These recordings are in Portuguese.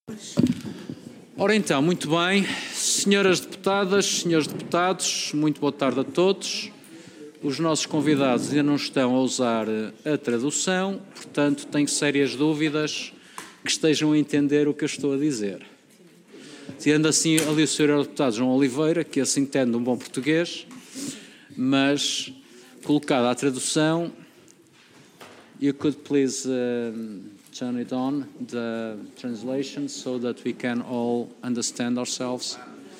Ora então, muito bem. Senhoras deputadas, senhores deputados, muito boa tarde a todos. Os nossos convidados ainda não estão a usar a tradução, portanto, tenho sérias dúvidas que estejam a entender o que eu estou a dizer. Tendo assim ali o Sr. Deputado João Oliveira, que assim entende um bom português, mas colocada a tradução, you could please turn it on, the translation, so that we can all understand ourselves.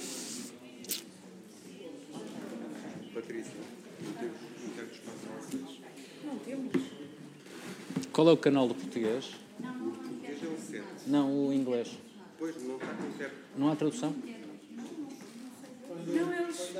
Qual é o canal do português? O português é o 7. Não, o inglês. Pois, não está com certo. Não há tradução? Não, eles.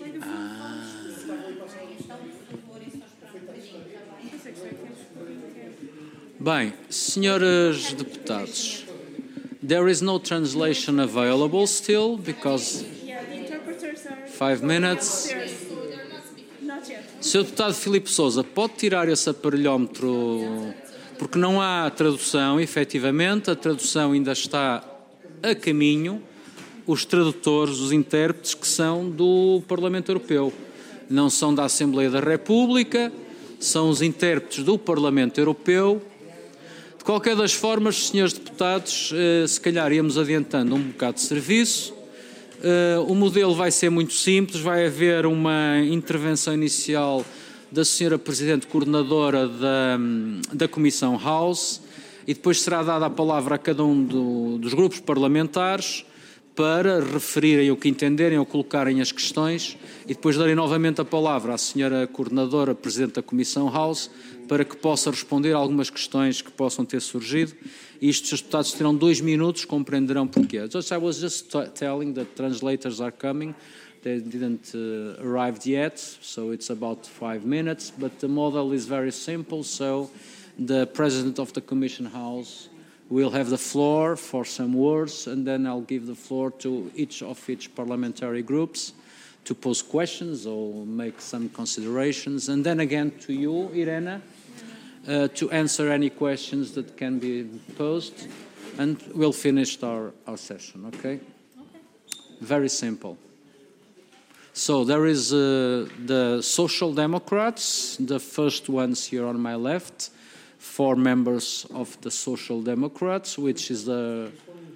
Bem, senhores deputados, there is no translation available still because Yeah, the interpreters are 5 minutes. upstairs. Not yet. Sr. Deputado Filipe Sousa, pode tirar esse aparelhómetro, porque não há tradução, efetivamente, a tradução ainda está a caminho, os tradutores, os intérpretes que são do Parlamento Europeu, não são da Assembleia da República, são os intérpretes do Parlamento Europeu. De qualquer das formas, senhores deputados, se calhar íamos adiantando um bocado de serviço. O modelo vai ser muito simples, vai haver uma intervenção inicial da senhora Presidente Coordenadora da Comissão House e depois será dada a palavra a cada um dos grupos parlamentares para referirem o que entenderem ou colocarem as questões e depois darem novamente a palavra à senhora Coordenadora, Presidente da Comissão House, para que possa responder a algumas questões que possam ter surgido. E isto, os deputados terão 2 minutos, compreenderão porquê. I was just telling that translators are coming. They didn't arrive yet, so it's about 5 minutes, but the model is very simple, so the President of the Commission House will have the floor for some words, and then I'll give the floor to each parliamentary groups to pose questions or make some considerations, and then again to you, Irena, to answer any questions that can be posed, and we'll finish our session, okay? Very simple. So there is the Social Democrats, the first ones here on my left, 4 members of the Social Democrats, which is the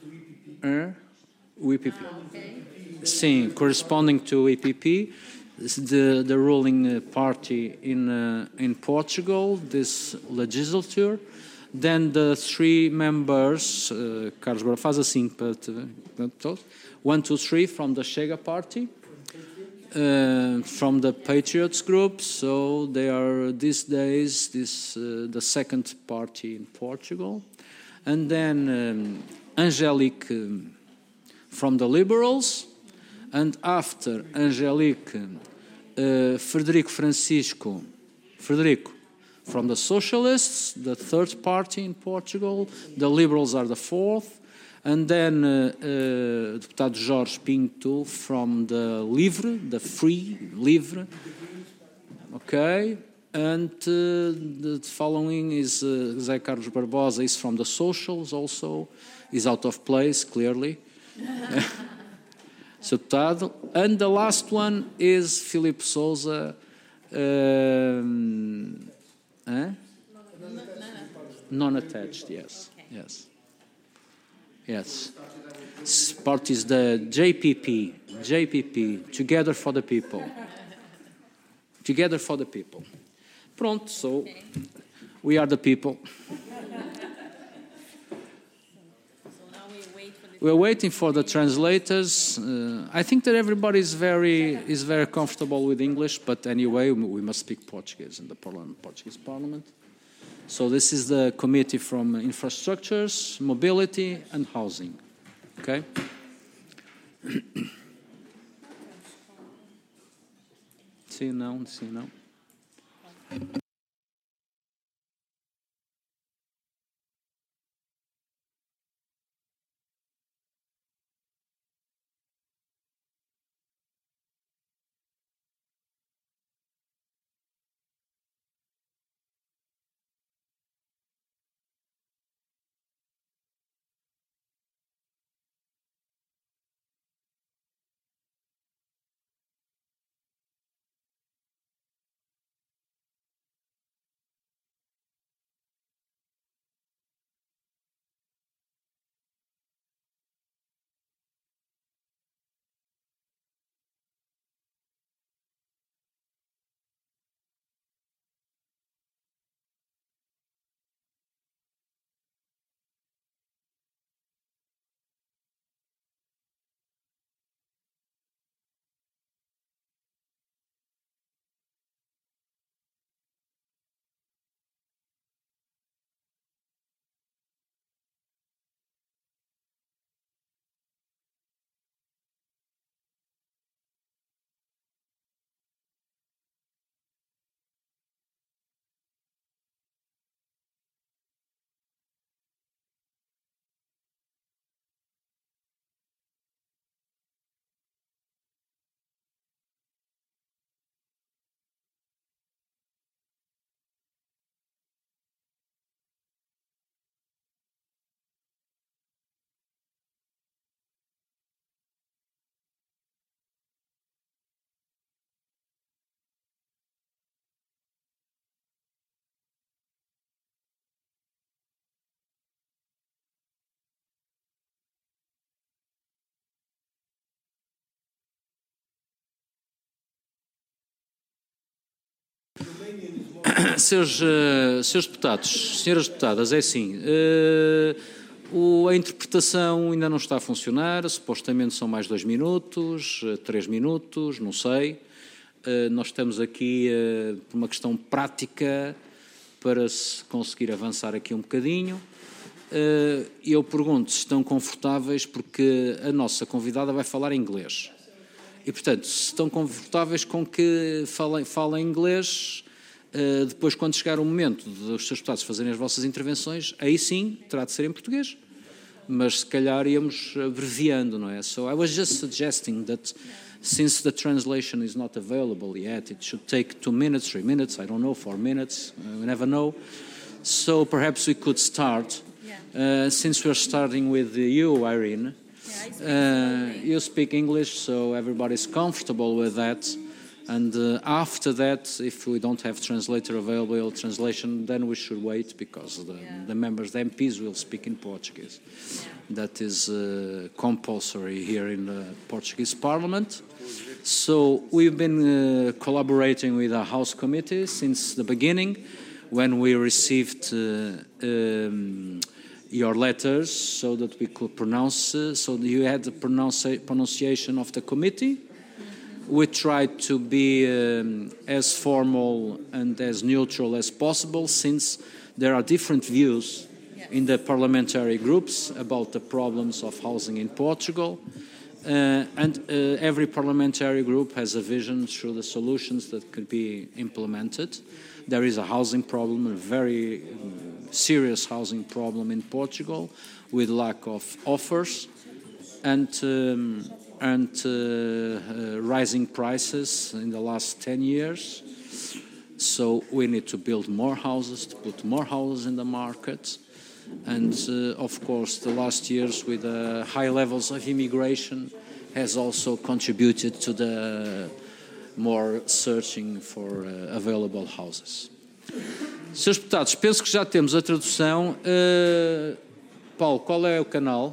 EPP. Sim, corresponding to EPP, the ruling party in Portugal this legislature. Then the 3 members, Carlos, agora faz assim para 1, 2, 3 from the Chega party. From the Patriots group, so they are these days the second party in Portugal, and then Angelique from the Liberals, and after Angelique, Frederico from the Socialists, the third party in Portugal. The Liberals are the 4th. And then Deputado Jorge Pinto from the Livre, the Free Livre. Okay. And the following is José Carlos Barbosa is from the Socials also. Is out of place, clearly. So, deputado. And the last one is Filipe Sousa. Non-attached, yes. Yes. Yes. Part is the JPP, Together for the People. Together for the People. Pronto, so we are the people. We're waiting for the translators. I think that everybody is very comfortable with English, but anyway, we must speak Portuguese in the Portuguese Parliament. So this is the committee from infrastructures, mobility, and housing. Okay? Sim, não. Senhores deputados, senhoras deputadas, é assim, a interpretação ainda não está a funcionar, supostamente são mais 2 minutos, 3 minutos, não sei. Nós estamos aqui por uma questão prática para se conseguir avançar aqui um bocadinho. Eu pergunto se estão confortáveis, porque a nossa convidada vai falar inglês. E, portanto, se estão confortáveis com que falem inglês, depois, quando chegar o momento dos seus deputados fazerem as vossas intervenções, aí sim terá de ser em português. Mas, se calhar, íamos abreviando, não é? So, I was just suggesting that since the translation is not available yet, it should take 2 minutes, 3 minutes, I don't know, 4 minutes, we never know. So, perhaps we could start. Since we're starting with you, Irene, you speak English, so everybody's comfortable with that. And after that, if we don't have translator available translation, then we should wait, because the members, the MPs, will speak in Portuguese. That is compulsory here in the Portuguese Parliament. So we've been collaborating with our House Committee since the beginning, when we received your letters, so that we could pronounce, so that you had the pronunciation of the committee. We tried to be as formal and as neutral as possible, since there are different views in the parliamentary groups about the problems of housing in Portugal. And every parliamentary group has a vision through the solutions that could be implemented. There is a housing problem, a very serious housing problem in Portugal, with lack of offers and rising prices in the last 10 years. So we need to build more houses, to put more houses in the market. And of course, the last years with high levels of immigration has also contributed to the more searching for available houses. Senhores deputados, penso que já temos a tradução. Paulo, qual é o canal?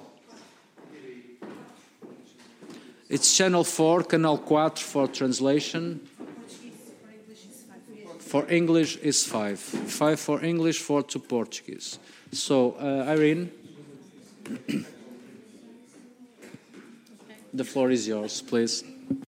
It's Channel 4, Canal 4 for translation. For English is 5. 5 for English, 4 to Portuguese. So, Irene, the floor is yours, please.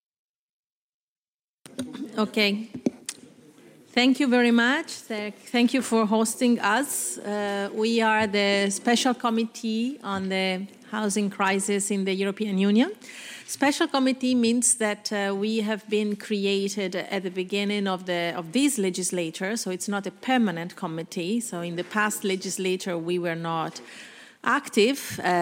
Okay. Thank you very much. Thank you for hosting us. We are the Special Committee on the Housing Crisis in the European Union. Special Committee means that we have been created at the beginning of this legislature, so it's not a permanent committee. So in the past legislature, we were not active.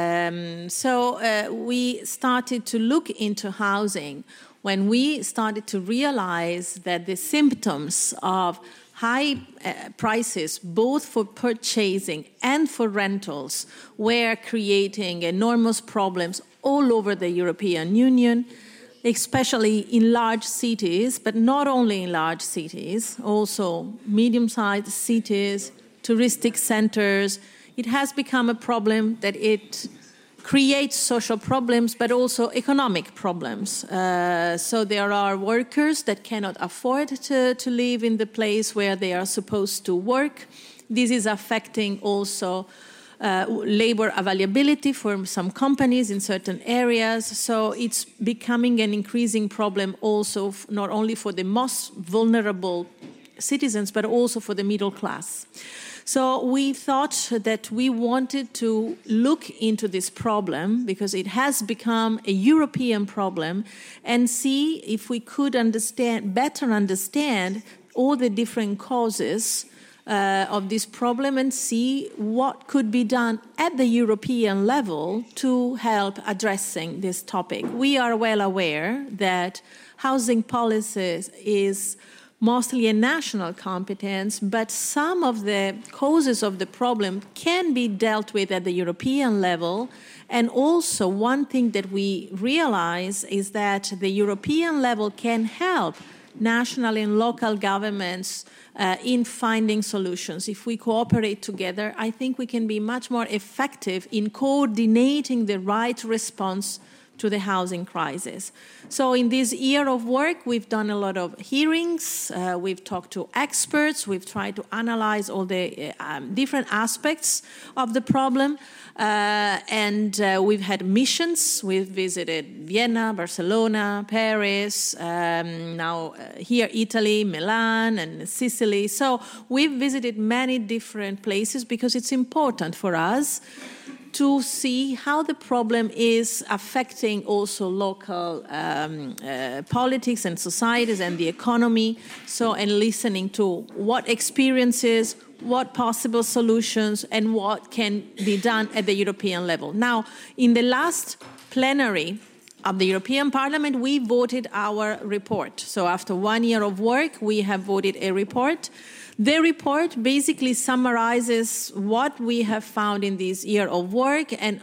So we started to look into housing when we started to realize that the symptoms of high prices, both for purchasing and for rentals, were creating enormous problems all over the European Union, especially in large cities, but not only in large cities, also medium-sized cities, touristic centers. It has become a problem that it creates social problems, but also economic problems. So there are workers that cannot afford to live in the place where they are supposed to work. This is affecting also labor availability for some companies in certain areas. So it's becoming an increasing problem also, not only for the most vulnerable citizens, but also for the middle class. So we thought that we wanted to look into this problem, because it has become a European problem, and see if we could better understand all the different causes of this problem, and see what could be done at the European level to help addressing this topic. We are well aware that housing policies is mostly a national competence, but some of the causes of the problem can be dealt with at the European level. And also, one thing that we realize is that the European level can help national and local governments in finding solutions. If we cooperate together, I think we can be much more effective in coordinating the right response to the housing crisis. So in this year of work, we've done a lot of hearings, we've talked to experts, we've tried to analyze all the different aspects of the problem, and we've had missions. We've visited Vienna, Barcelona, Paris, now here Italy, Milan, and Sicily. So we've visited many different places because it's important for us to see how the problem is affecting also local politics and societies and the economy. So, and listening to what experiences, what possible solutions, and what can be done at the European level. Now, in the last plenary of the European Parliament, we voted our report. So after 1 year of work, we have voted a report. The report basically summarizes what we have found in this year of work and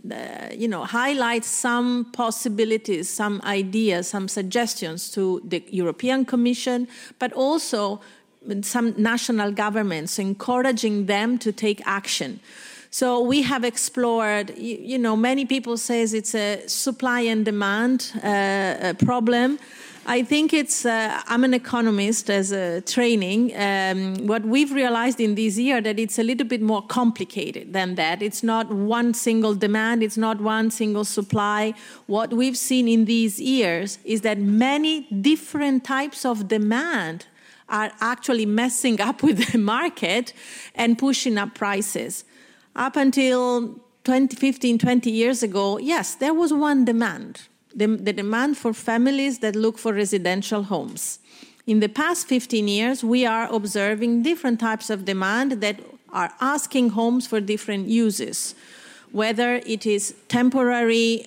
highlights some possibilities, some ideas, some suggestions to the European Commission, but also some national governments, encouraging them to take action. So we have explored, many people say it's a supply and demand problem. I think I'm an economist as a training. What we've realized in this year that it's a little bit more complicated than that. It's not one single demand. It's not one single supply. What we've seen in these years is that many different types of demand are actually messing up with the market and pushing up prices. Up until 15, 20 years ago, yes, there was one demand. The demand for families that look for residential homes. In the past 15 years, we are observing different types of demand that are asking homes for different uses, whether it is temporary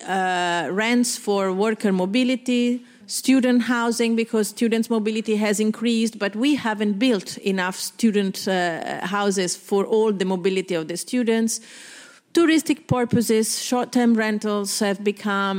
rents for worker mobility, student housing, because students' mobility has increased, but we haven't built enough student houses for all the mobility of the students. Touristic purposes, short-term rentals have become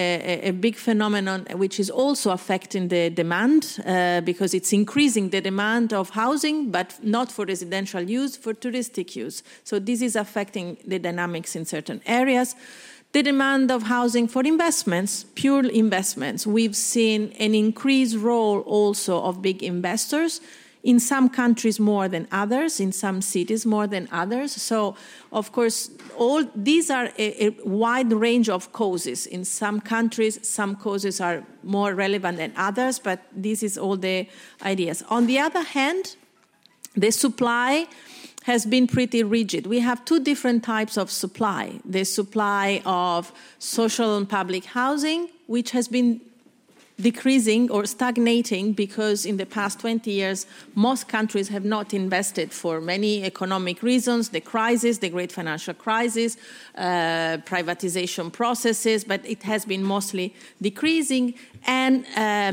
a big phenomenon, which is also affecting the demand because it's increasing the demand of housing, but not for residential use, for touristic use. So this is affecting the dynamics in certain areas. The demand of housing for investments, pure investments. We've seen an increased role also of big investors, in some countries more than others, in some cities more than others. So, of course, all these are a wide range of causes. In some countries, some causes are more relevant than others, but this is all the ideas. On the other hand, the supply has been pretty rigid. We have two different types of supply. The supply of social and public housing, which has been decreasing or stagnating because in the past 20 years, most countries have not invested for many economic reasons, the crisis, the great financial crisis, privatization processes, but it has been mostly decreasing, and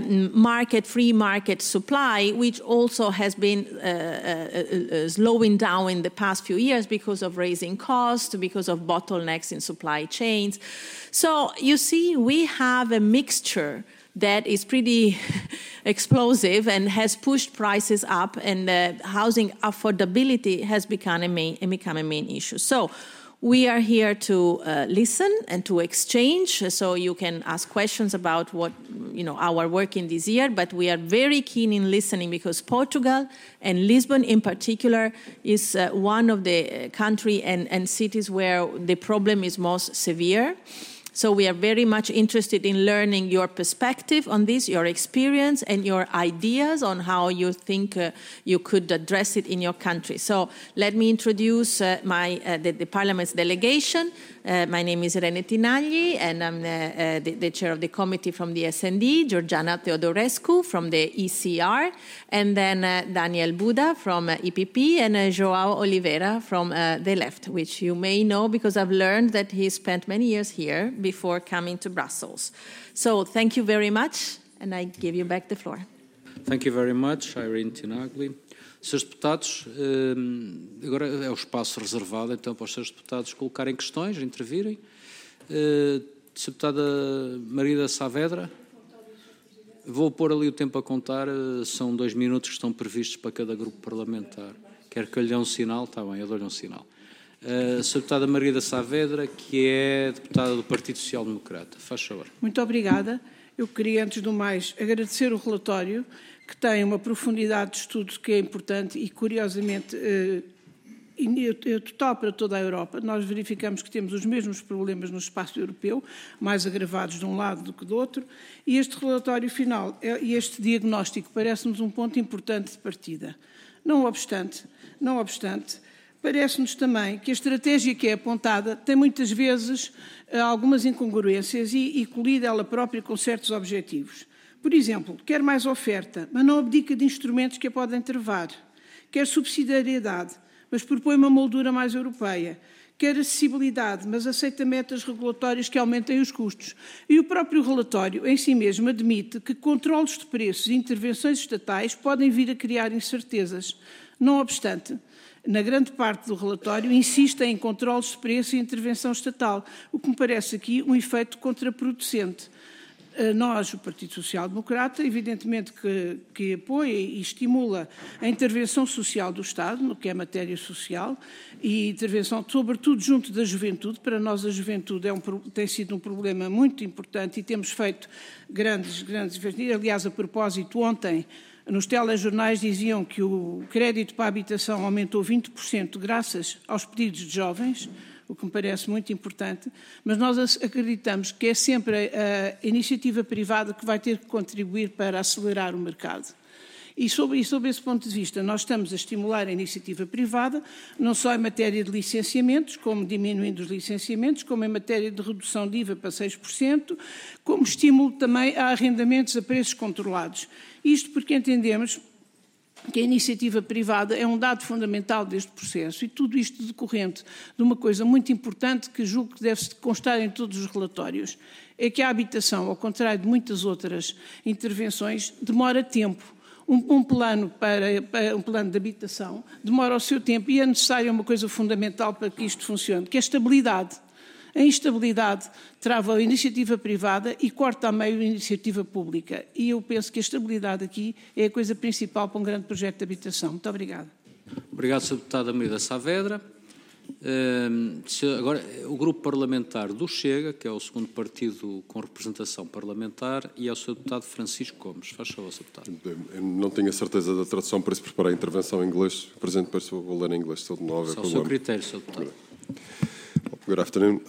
free market supply, which also has been slowing down in the past few years because of raising costs, because of bottlenecks in supply chains. So you see, we have a mixture that is pretty explosive and has pushed prices up, and housing affordability has become a main issue. So we are here to listen and to exchange, so you can ask questions about what our work in this year, but we are very keen in listening because Portugal and Lisbon in particular is one of the country and cities where the problem is most severe. So we are very much interested in learning your perspective on this, your experience, and your ideas on how you think you could address it in your country. So let me introduce the Parliament's delegation. My name is Irene Tinagli, and I'm the chair of the committee from the SND, Georgiana Teodorescu from the ECR, and then Daniel Buda from EPP, and João Oliveira from the left, which you may know because I've learned that he spent many years here before coming to Brussels. So thank you very much, and I give you back the floor. Thank you very much, Irene Tinagli. Senhores deputados, agora é o espaço reservado então para os senhores deputados colocarem questões, intervirem. Senhora deputada Margarida Saavedra, vou pôr ali o tempo a contar, são 2 minutos que estão previstos para cada grupo parlamentar. Quer que eu lhe dê um sinal? Está bem, eu dou-lhe um sinal. A Sra. Deputada Margarida Saavedra, que é deputada do Partido Social Democrata. Faz favor. Muito obrigada. Eu queria, antes do mais, agradecer o relatório, que tem uma profundidade de estudo que é importante e, curiosamente, total para toda a Europa. Nós verificamos que temos os mesmos problemas no espaço europeu, mais agravados de um lado do que do outro, e este relatório final e este diagnóstico parece-nos um ponto importante de partida. Não obstante, parece-nos também que a estratégia que é apontada tem muitas vezes algumas incongruências e colide ela própria com certos objetivos. Por exemplo, quer mais oferta, mas não abdica de instrumentos que a podem travar. Quer subsidiariedade, mas propõe uma moldura mais europeia. Quer acessibilidade, mas aceita metas regulatórias que aumentem os custos. E o próprio relatório, em si mesmo, admite que controlos de preços e intervenções estatais podem vir a criar incertezas. Não obstante, na grande parte do relatório, insiste em controlos de preço e intervenção estatal, o que me parece aqui um efeito contraproducente. Nós, o Partido Social Democrata, evidentemente que apoia e estimula a intervenção social do Estado, no que é matéria social, e intervenção, sobretudo, junto da juventude. Para nós, a juventude tem sido um problema muito importante e temos feito grandes investimentos. Aliás, a propósito, ontem, nos telejornais diziam que o crédito para a habitação aumentou 20% graças aos pedidos de jovens, o que me parece muito importante, mas nós acreditamos que é sempre a iniciativa privada que vai ter que contribuir para acelerar o mercado. E sob esse ponto de vista, nós estamos a estimular a iniciativa privada, não só em matéria de licenciamentos, como diminuindo os licenciamentos, como em matéria de redução de IVA para 6%, como estímulo também a arrendamentos a preços controlados. Isto porque entendemos que a iniciativa privada é um dado fundamental deste processo e tudo isto decorrente de uma coisa muito importante que julgo que deve constar em todos os relatórios, é que a habitação, ao contrário de muitas outras intervenções, demora tempo. Um plano de habitação demora o seu tempo e é necessária uma coisa fundamental para que isto funcione, que é a estabilidade. A instabilidade trava a iniciativa privada e corta a meio a iniciativa pública. E eu penso que a estabilidade aqui é a coisa principal para um grande projeto de habitação. Muito obrigada. Obrigado, Sra. Deputada Margarida Saavedra. Agora, o grupo parlamentar do Chega, que é o segundo partido com representação parlamentar, e é o Sr. Deputado Francisco Gomes. Faz favor, Sr. Deputado. Eu não tenho a certeza da tradução, por isso preparei a intervenção em inglês. Presente, por isso vou ler em inglês. Só o seu critério, Sr. Deputado. Good afternoon.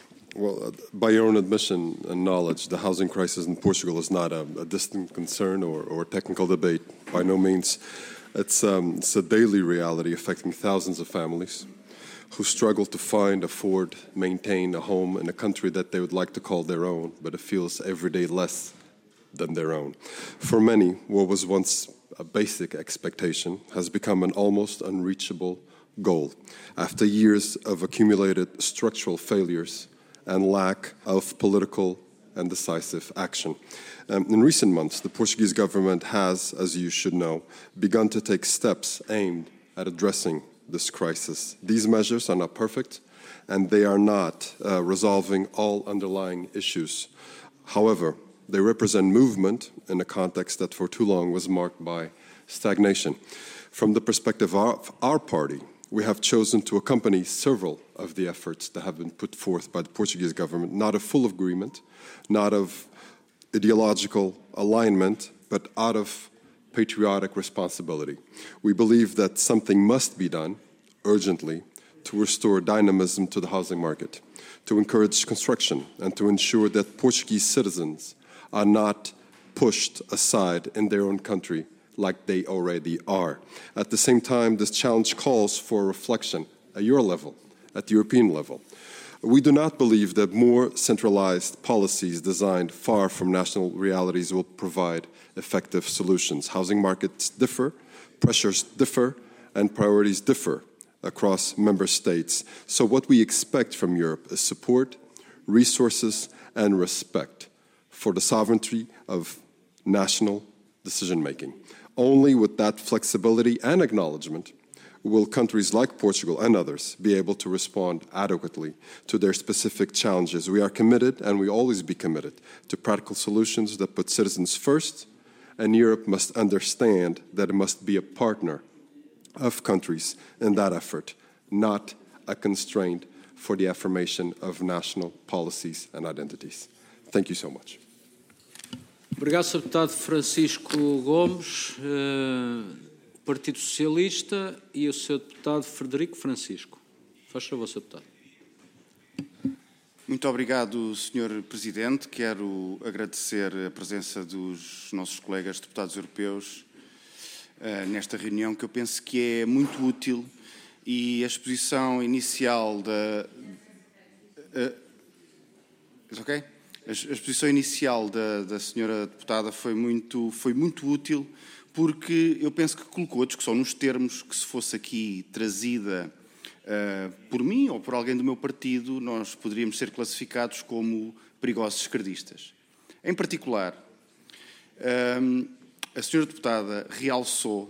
By your own admission and knowledge, the housing crisis in Portugal is not a distant concern or technical debate. By no means. It's a daily reality affecting thousands of families who struggle to find, afford, maintain a home in a country that they would like to call their own, but it feels every day less than their own. For many, what was once a basic expectation has become an almost unreachable goal after years of accumulated structural failures and lack of political and decisive action. In recent months, the Portuguese government has, as you should know, begun to take steps aimed at addressing this crisis. These measures are not perfect, and they are not resolving all underlying issues. However, they represent movement in a context that for too long was marked by stagnation. From the perspective of our party, we have chosen to accompany several of the efforts that have been put forth by the Portuguese government, not of full agreement, not of ideological alignment, but out of patriotic responsibility. We believe that something must be done urgently to restore dynamism to the housing market, to encourage construction, and to ensure that Portuguese citizens are not pushed aside in their own country like they already are. At the same time, this challenge calls for reflection at your level, at the European level. We do not believe that more centralized policies designed far from national realities will provide effective solutions. Housing markets differ, pressures differ, and priorities differ across member states. So what we expect from Europe is support, resources, and respect for the sovereignty of national decision-making. Only with that flexibility and acknowledgement will countries like Portugal and others be able to respond adequately to their specific challenges. We are committed, and we always be committed, to practical solutions that put citizens first, and Europe must understand that it must be a partner of countries in that effort, not a constraint for the affirmation of national policies and identities. Thank you so much. Obrigado, Sr. Deputado Francisco Gomes, Partido Socialista, e o Sr. Deputado Frederico Francisco. Faz favor, Sr. Deputado. Muito obrigado, Sr. Presidente. Quero agradecer a presença dos nossos colegas deputados europeus nesta reunião, que eu penso que é muito útil, e a exposição inicial A exposição inicial da senhora deputada foi muito útil, porque eu penso que colocou a discussão nos termos que, se fosse aqui trazida por mim ou por alguém do meu partido, nós poderíamos ser classificados como perigosos esquerdistas. Em particular, a senhora deputada realçou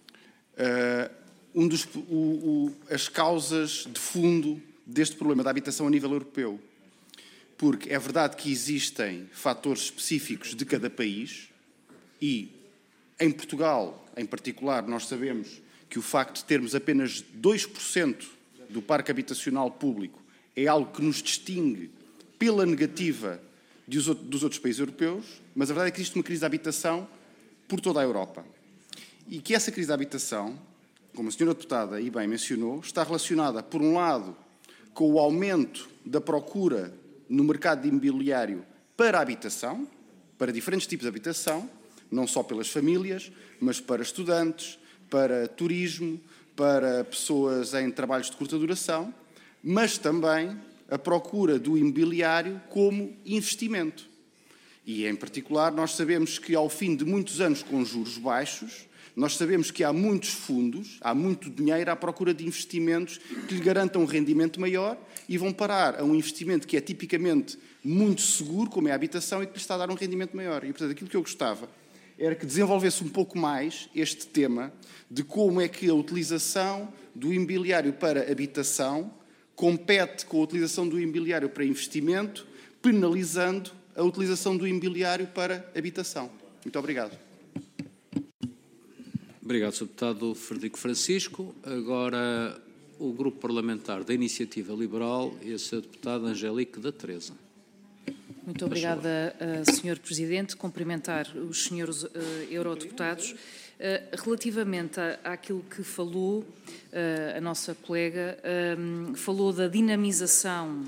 as causas de fundo deste problema da habitação a nível europeu. Porque é verdade que existem fatores específicos de cada país e, em Portugal, em particular, nós sabemos que o facto de termos apenas 2% do parque habitacional público é algo que nos distingue pela negativa dos outros países europeus, mas a verdade é que existe uma crise de habitação por toda a Europa. E que essa crise de habitação, como a senhora deputada e bem mencionou, está relacionada, por um lado, com o aumento da procura no mercado imobiliário para a habitação, para diferentes tipos de habitação, não só pelas famílias, mas para estudantes, para turismo, para pessoas em trabalhos de curta duração, mas também a procura do imobiliário como investimento. E, em particular, nós sabemos que, ao fim de muitos anos com juros baixos, nós sabemos que há muitos fundos, há muito dinheiro à procura de investimentos que lhe garantam um rendimento maior e vão parar a um investimento que é tipicamente muito seguro, como é a habitação, e que lhe está a dar um rendimento maior. E, portanto, aquilo que eu gostava era que desenvolvesse um pouco mais este tema de como é que a utilização do imobiliário para habitação compete com a utilização do imobiliário para investimento, penalizando a utilização do imobiliário para habitação. Muito obrigado. Obrigado, Sr. Deputado Frederico Francisco. Agora, o Grupo Parlamentar da Iniciativa Liberal e a Sra. Deputada Angélica da Teresa. Muito obrigada, Sr. Presidente. Cumprimentar os senhores eurodeputados. Relativamente àquilo que falou a nossa colega, falou da dinamização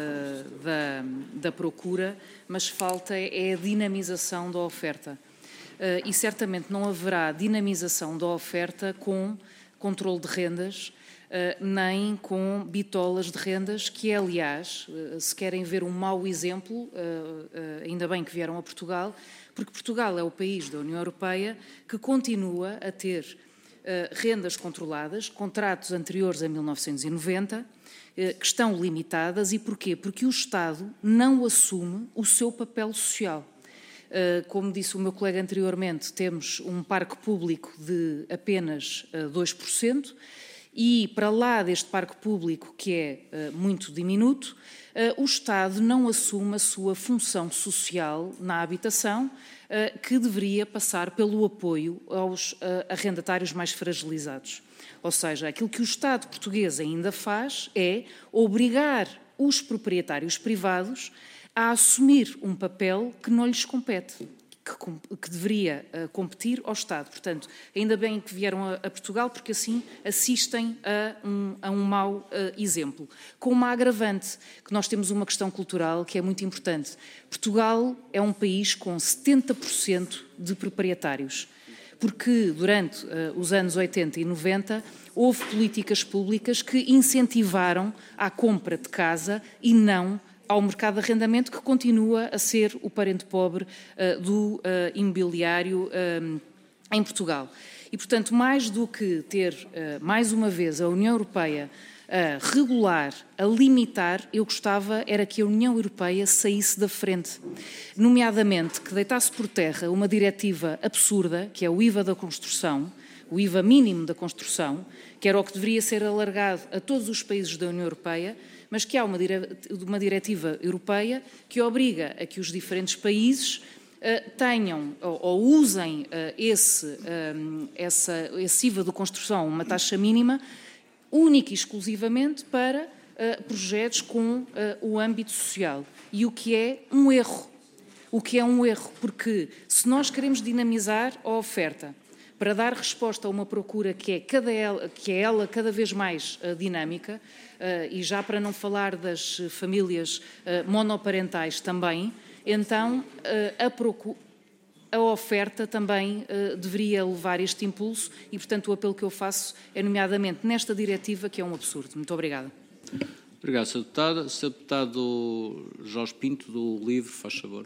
da procura, mas falta é a dinamização da oferta. E certamente não haverá dinamização da oferta com controle de rendas, nem com bitolas de rendas, que é, aliás, se querem ver um mau exemplo, ainda bem que vieram a Portugal, porque Portugal é o país da União Europeia que continua a ter rendas controladas, contratos anteriores a 1990, que estão limitadas. E porquê? Porque o Estado não assume o seu papel social. Como disse o meu colega anteriormente, temos um parque público de apenas 2%, e para lá deste parque público, que é muito diminuto, o Estado não assume a sua função social na habitação, que deveria passar pelo apoio aos arrendatários mais fragilizados. Ou seja, aquilo que o Estado português ainda faz é obrigar os proprietários privados a assumir um papel que não lhes compete, que deveria competir ao Estado. Portanto, ainda bem que vieram a Portugal, porque assim assistem a um mau exemplo. Com uma agravante, que nós temos uma questão cultural que é muito importante. Portugal é um país com 70% de proprietários, porque durante os anos 80 e 90 houve políticas públicas que incentivaram a compra de casa e não ao mercado de arrendamento, que continua a ser o parente pobre do imobiliário em Portugal. E, portanto, mais do que ter, mais uma vez, a União Europeia a regular, a limitar, eu gostava era que a União Europeia saísse da frente, nomeadamente que deitasse por terra uma diretiva absurda, que é o IVA da construção, o IVA mínimo da construção, que era o que deveria ser alargado a todos os países da União Europeia, mas que há uma diretiva europeia que obriga a que os diferentes países tenham ou usem esse IVA de construção, uma taxa mínima, única e exclusivamente para projetos com o âmbito social. E o que é um erro. O que é um erro, porque se nós queremos dinamizar a oferta para dar resposta a uma procura que é ela cada vez mais dinâmica, e já para não falar das famílias monoparentais também, então a oferta também deveria levar este impulso e, portanto, o apelo que eu faço é, nomeadamente, nesta diretiva, que é um absurdo. Muito obrigada. Obrigado, Sr. Deputado. Sr. Deputado Jorge Pinto, do LIVRE, faz favor.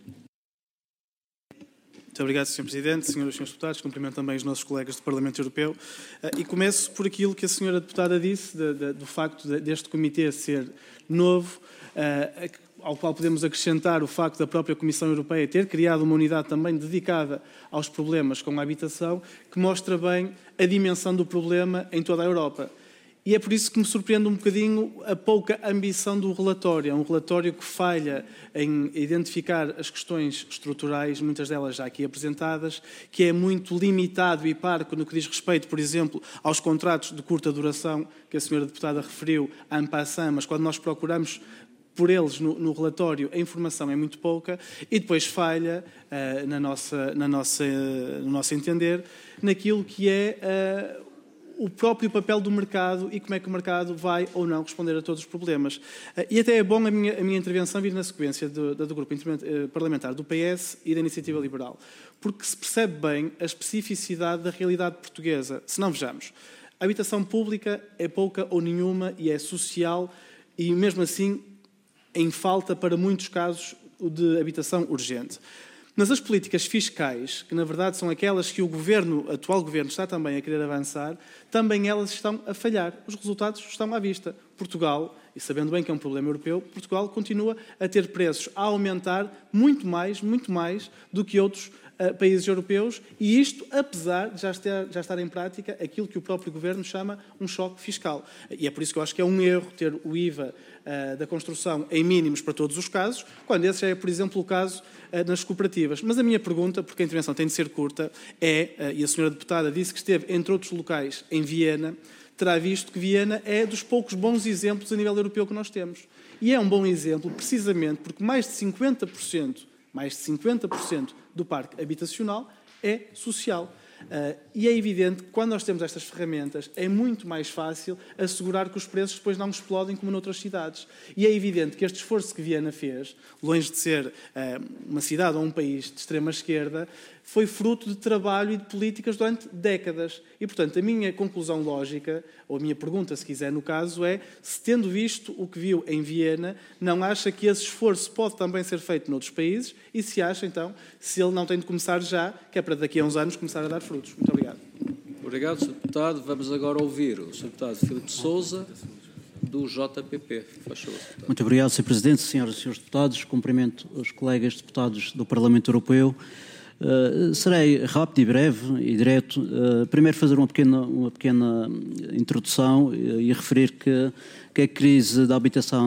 Muito obrigado, Sr. Presidente, Senhoras e Senhores Deputados. Cumprimento também os nossos colegas do Parlamento Europeu. E começo por aquilo que a Senhora Deputada disse, do facto deste comitê ser novo, ao qual podemos acrescentar o facto da própria Comissão Europeia ter criado uma unidade também dedicada aos problemas com a habitação, que mostra bem a dimensão do problema em toda a Europa. E é por isso que me surpreende um bocadinho a pouca ambição do relatório. É um relatório que falha em identificar as questões estruturais, muitas delas já aqui apresentadas, que é muito limitado e parco no que diz respeito, por exemplo, aos contratos de curta duração, que a senhora deputada referiu en passant, mas quando nós procuramos por eles no relatório, a informação é muito pouca, e depois falha, no nosso entender, naquilo que é o próprio papel do mercado e como é que o mercado vai ou não responder a todos os problemas. E até é bom a minha intervenção vir na sequência do grupo parlamentar do PS e da Iniciativa Liberal, porque se percebe bem a especificidade da realidade portuguesa. Se não, vejamos, a habitação pública é pouca ou nenhuma e é social e, mesmo assim, em falta para muitos casos de habitação urgente. Mas as políticas fiscais, que na verdade são aquelas que o atual governo está também a querer avançar, também elas estão a falhar. Os resultados estão à vista. Portugal, e sabendo bem que é um problema europeu, Portugal continua a ter preços a aumentar muito mais do que outros países europeus, e isto apesar de já estar em prática aquilo que o próprio governo chama um choque fiscal. E é por isso que eu acho que é um erro ter o IVA da construção em mínimos para todos os casos, quando esse já é, por exemplo, o caso nas cooperativas. Mas a minha pergunta, porque a intervenção tem de ser curta, e a senhora deputada disse que esteve, entre outros locais, em Viena, terá visto que Viena é dos poucos bons exemplos a nível europeu que nós temos. E é um bom exemplo, precisamente, porque mais de 50% do parque habitacional é social. E é evidente que, quando nós temos estas ferramentas, é muito mais fácil assegurar que os preços depois não explodem como noutras cidades. E é evidente que este esforço que Viena fez, longe de ser uma cidade ou um país de extrema esquerda, foi fruto de trabalho e de políticas durante décadas. E, portanto, a minha conclusão lógica, ou a minha pergunta, se quiser, no caso, é se, tendo visto o que viu em Viena, não acha que esse esforço pode também ser feito noutros países e se acha, então, se ele não tem de começar já, que é para daqui a uns anos começar a dar frutos. Muito obrigado. Obrigado, Sr. Deputado. Vamos agora ouvir o Sr. Deputado Filipe Sousa, do JPP. Faz favor, deputado. Muito obrigado, Sr. Presidente, Senhoras e Senhores Deputados. Cumprimento os colegas deputados do Parlamento Europeu. Serei rápido e breve e direto. Primeiro fazer uma pequena introdução e referir que a crise da habitação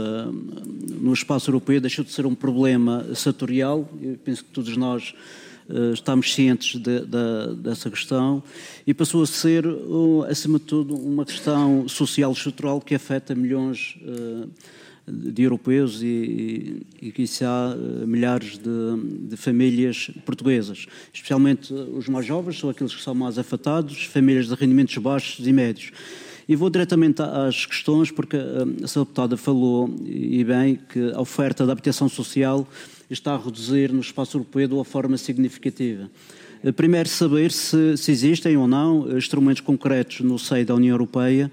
no espaço europeu deixou de ser um problema setorial. Eu penso que todos nós estamos cientes dessa questão e passou a ser, acima de tudo, uma questão social e estrutural que afeta milhões de europeus e quiçá milhares de famílias portuguesas. Especialmente os mais jovens são aqueles que são mais afetados, famílias de rendimentos baixos e médios. E vou diretamente às questões, porque a senhora deputada falou, e bem, que a oferta de habitação social está a reduzir no espaço europeu de uma forma significativa. Primeiro, saber se existem ou não instrumentos concretos no seio da União Europeia,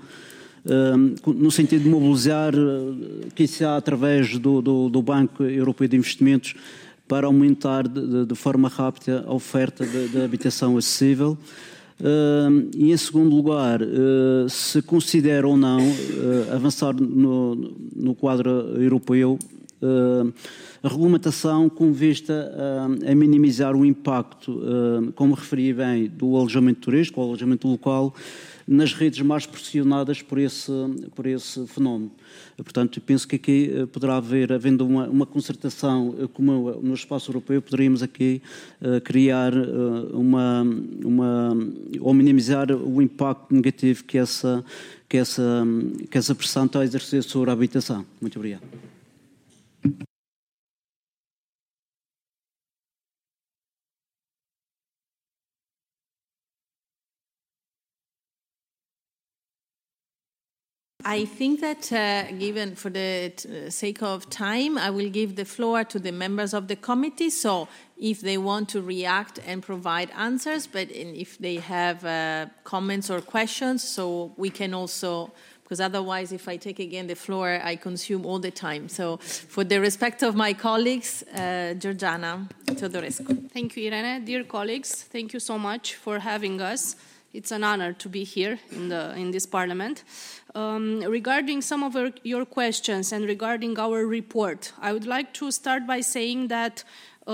no sentido de mobilizar, quiçá através do Banco Europeu de Investimentos, para aumentar de forma rápida a oferta de habitação acessível. E, em segundo lugar, se considera ou não avançar no quadro europeu a regulamentação com vista a minimizar o impacto, como referi bem, do alojamento turístico ou alojamento local nas redes mais pressionadas por esse fenómeno. Portanto, penso que aqui poderá haver, havendo uma concertação comum no espaço europeu, poderíamos aqui criar ou minimizar o impacto negativo que que essa pressão está a exercer sobre a habitação. Muito obrigado. I think that, given for the sake of time, I will give the floor to the members of the committee. So, if they want to react and provide answers, but if they have comments or questions, so we can also, because otherwise, if I take again the floor, I consume all the time. So, for the respect of my colleagues, Georgiana Teodorescu. Thank you, Irene. Dear colleagues, thank you so much for having us. It's an honor to be here in this Parliament. Regarding some of your questions and regarding our report, I would like to start by saying that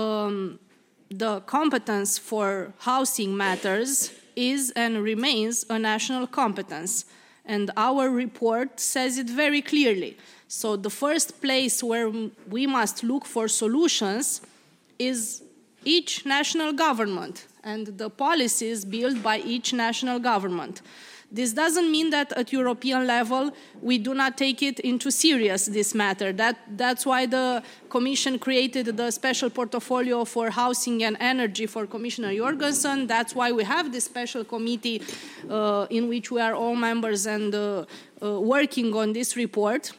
the competence for housing matters is and remains a national competence. And our report says it very clearly. So the first place where we must look for solutions is each national government and the policies built by each national government. This doesn't mean that at European level we do not take it into serious, this matter. That's why the Commission created the special portfolio for housing and energy for Commissioner Jorgensen. That's why we have this special committee in which we are all members and working on this report.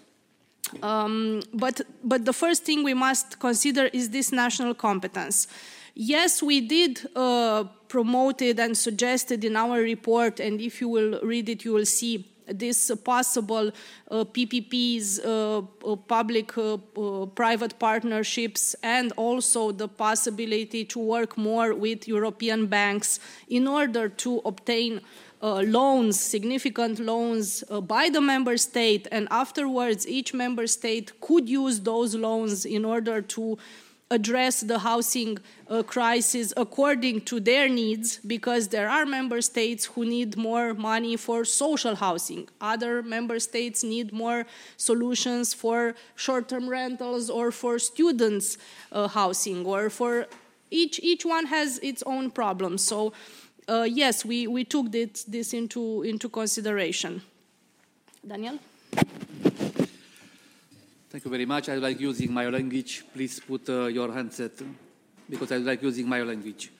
But the first thing we must consider is this national competence. Yes, we did promote it and suggested in our report, and if you will read it, you will see this possible PPPs, public-private partnerships, and also the possibility to work more with European banks in order to obtain loans, significant loans by the member state, and afterwards each member state could use those loans in order to address the housing crisis according to their needs, because there are member states who need more money for social housing. Other member states need more solutions for short-term rentals or for students' housing, or for each one has its own problems. So yes, we took this into consideration. Daniel? Thank you very much. I like using my language. Please put your handset, because I like using my language.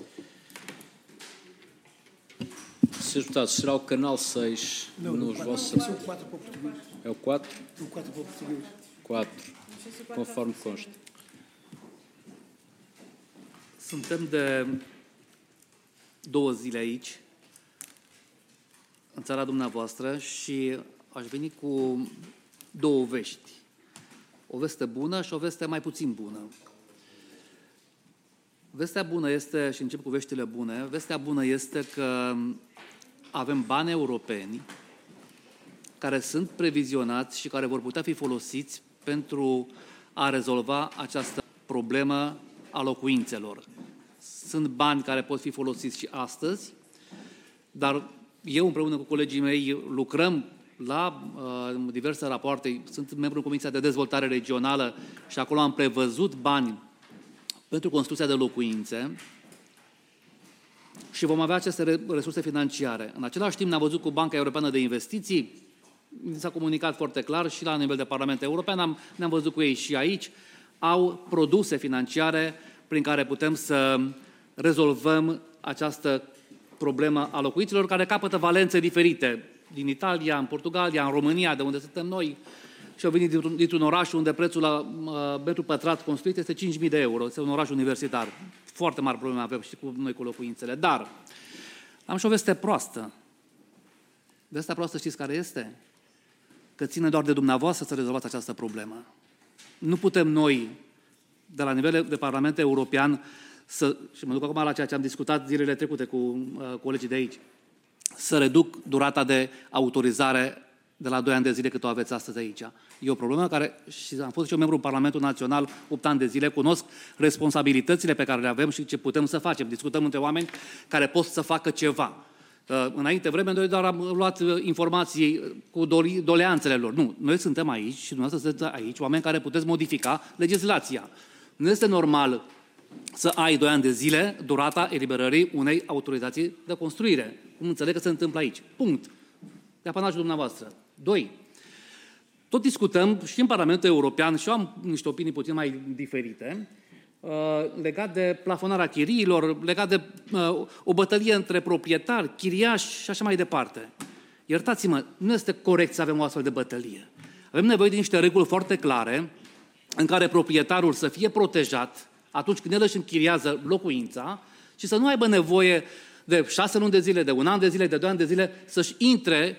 Sr. Deputado, será o canal 6 nos vossos... Não, o 4 para o português. É o 4? O 4 para o português. 4, conforme consta. Suntem de 2 zile aici, în țara dumneavoastră, și aș veni cu 2 vești. O veste bună și o veste mai puțin bună. Vestea bună este, și încep cu veștile bune, vestea bună este că avem bani europeni care sunt previzionați și care vor putea fi folosiți pentru a rezolva această problemă a locuințelor. Sunt bani care pot fi folosiți și astăzi, dar eu împreună cu colegii mei lucrăm la diverse rapoarte. Sunt membru în Comisia de Dezvoltare Regională și acolo am prevăzut bani pentru construcția de locuințe și vom avea aceste resurse financiare. În același timp ne-am văzut cu Banca Europeană de Investiții, mi s-a comunicat foarte clar și la nivel de Parlament European, ne-am văzut cu ei și aici, au produse financiare prin care putem să rezolvăm această problemă a locuințelor, care capătă valențe diferite. Din Italia, în Portugalia, în România, de unde suntem noi, și au venit dintr-un oraș unde prețul la metru pătrat construit este 5.000 de euro. Este un oraș universitar. Foarte mari probleme avem și cu noi cu locuințele. Dar am și o veste proastă. Vestea proastă știți care este? Că ține doar de dumneavoastră să rezolvați această problemă. Nu putem noi, de la nivel de Parlament European, și mă duc acum la ceea ce am discutat zilele trecute cu colegii de aici, să reduc durata de autorizare de la 2 ani de zile cât o aveți astăzi aici. E o problemă care, și am fost și eu membru în Parlamentul Național 8 ani de zile, cunosc responsabilitățile pe care le avem și ce putem să facem. Discutăm între oameni care pot să facă ceva. Înainte vreme, noi doar am luat informații cu doleanțele lor. Nu, noi suntem aici și dumneavoastră sunteți aici, oameni care puteți modifica legislația. Nu este normal să ai 2 ani de zile durata eliberării unei autorizații de construire. Cum înțeleg că se întâmplă aici. Punct. de apanajul dumneavoastră. 2. Tot discutăm și în Parlamentul European, și eu am niște opinii puțin mai diferite, legat de plafonarea chiriilor, legat de o bătălie între proprietari, chiriași și așa mai departe. Iertați-mă, nu este corect să avem o astfel de bătălie. Avem nevoie de niște reguli foarte clare în care proprietarul să fie protejat atunci când el își închiriază locuința și să nu aibă nevoie de 6 luni de zile, de 1 an de zile, de 2 ani de zile să-și intre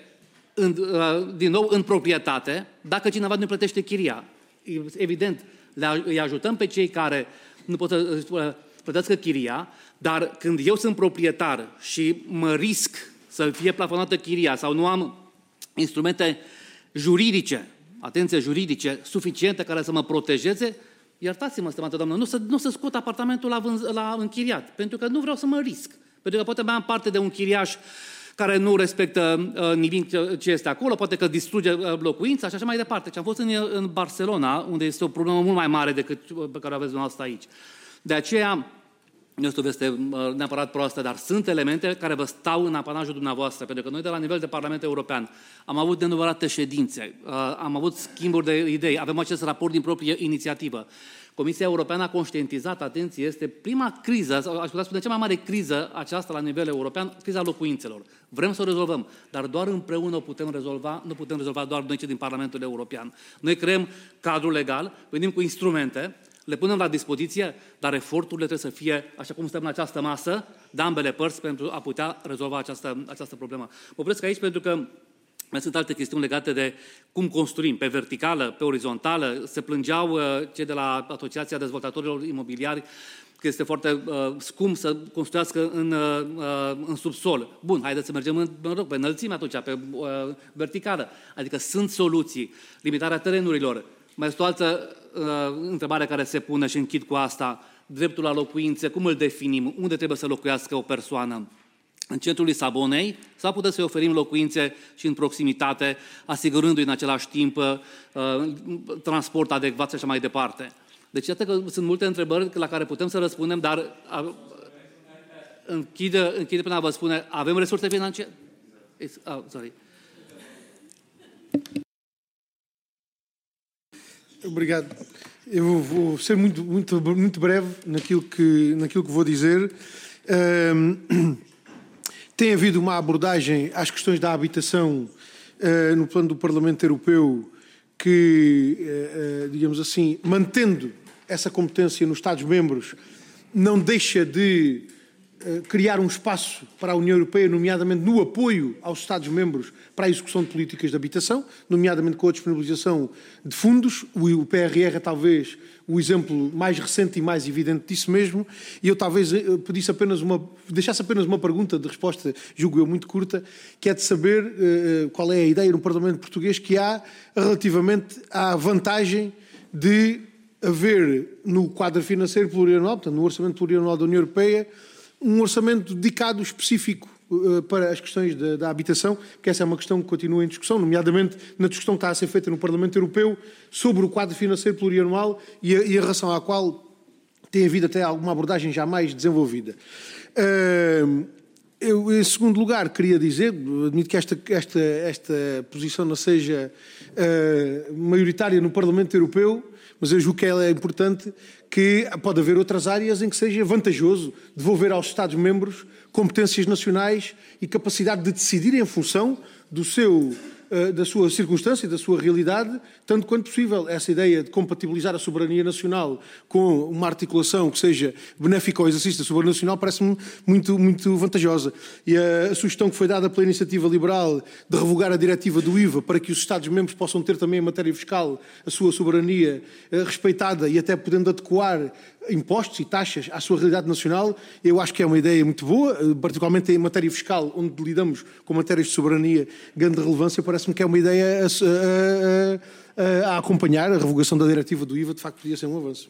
din nou în proprietate dacă cineva nu plătește chiria. Evident, îi ajutăm pe cei care nu pot să plătească chiria, dar când eu sunt proprietar și mă risc să fie plafonată chiria sau nu am instrumente juridice, atenție, juridice, suficiente care să mă protejeze, iertați-mă, stimată doamnă, nu să scot apartamentul la închiriat, pentru că nu vreau să mă risc. Pentru că poate mai am parte de un chiriaș care nu respectă nimic ce este acolo, poate că distruge locuința și așa mai departe. Și am fost în Barcelona, unde este o problemă mult mai mare decât pe care o aveți dumneavoastră aici. De aceea, nu este o veste neapărat proastă, dar sunt elemente care vă stau în apanajul dumneavoastră, pentru că noi de la nivel de Parlament European am avut nenumărate ședințe, am avut schimburi de idei, avem acest raport din proprie inițiativă. Comisia Europeană a conștientizat, atenție, este prima criză, sau aș putea spune cea mai mare criză aceasta la nivel european, criza locuințelor. Vrem să o rezolvăm, dar doar împreună o putem rezolva, nu putem rezolva doar noi cei din Parlamentul European. Noi creăm cadrul legal, venim cu instrumente, le punem la dispoziție, dar eforturile trebuie să fie, așa cum stăm la această masă, de ambele părți, pentru a putea rezolva această problemă. Mă opresc aici pentru că mai sunt alte chestiuni legate de cum construim, pe verticală, pe orizontală. Se plângeau cei de la Asociația Dezvoltatorilor Imobiliari că este foarte scump să construiască în subsol. Bun, haideți să mergem pe înălțime atunci, pe verticală. Adică sunt soluții. Limitarea terenurilor. Mai este o altă întrebare care se pune și închid cu asta. Dreptul la locuințe, cum îl definim? Unde trebuie să locuiască o persoană? În centrul Lisabonei, sau putem să-i oferim locuințe și în proximitate, asigurându-i în același timp transport adecvat și așa mai departe. Deci, iată că sunt multe întrebări la care putem să răspundem, dar închide până a vă spune, avem resurse financiare? Sorry. Obrigado. Eu vou ser muito breve naquilo que vou dizer. Tem havido uma abordagem às questões da habitação no plano do Parlamento Europeu que, digamos assim, mantendo essa competência nos Estados-membros, não deixa de criar um espaço para a União Europeia, nomeadamente no apoio aos Estados-membros para a execução de políticas de habitação, nomeadamente com a disponibilização de fundos. O PRR é talvez o exemplo mais recente e mais evidente disso mesmo. E eu talvez deixasse apenas uma pergunta de resposta, julgo eu, muito curta, que é de saber qual é a ideia no Parlamento português que há relativamente à vantagem de haver no quadro financeiro plurianual, portanto no orçamento plurianual da União Europeia, um orçamento dedicado específico para as questões da habitação, porque essa é uma questão que continua em discussão, nomeadamente na discussão que está a ser feita no Parlamento Europeu sobre o quadro financeiro plurianual e a relação à qual tem havido até alguma abordagem já mais desenvolvida. Eu, em segundo lugar, queria dizer, admito que esta posição não seja maioritária no Parlamento Europeu, mas eu julgo que ela é importante, que pode haver outras áreas em que seja vantajoso devolver aos Estados-membros competências nacionais e capacidade de decidir em função da sua circunstância e da sua realidade, tanto quanto possível. Essa ideia de compatibilizar a soberania nacional com uma articulação que seja benéfica ao exercício da soberania nacional parece-me muito, muito vantajosa. E a sugestão que foi dada pela Iniciativa Liberal de revogar a diretiva do IVA para que os Estados-membros possam ter também em matéria fiscal a sua soberania respeitada e até podendo adequar impostos e taxas à sua realidade nacional, eu acho que é uma ideia muito boa, particularmente em matéria fiscal, onde lidamos com matérias de soberania de grande relevância, parece-me que é uma ideia a acompanhar. A revogação da diretiva do IVA, de facto, podia ser um avanço.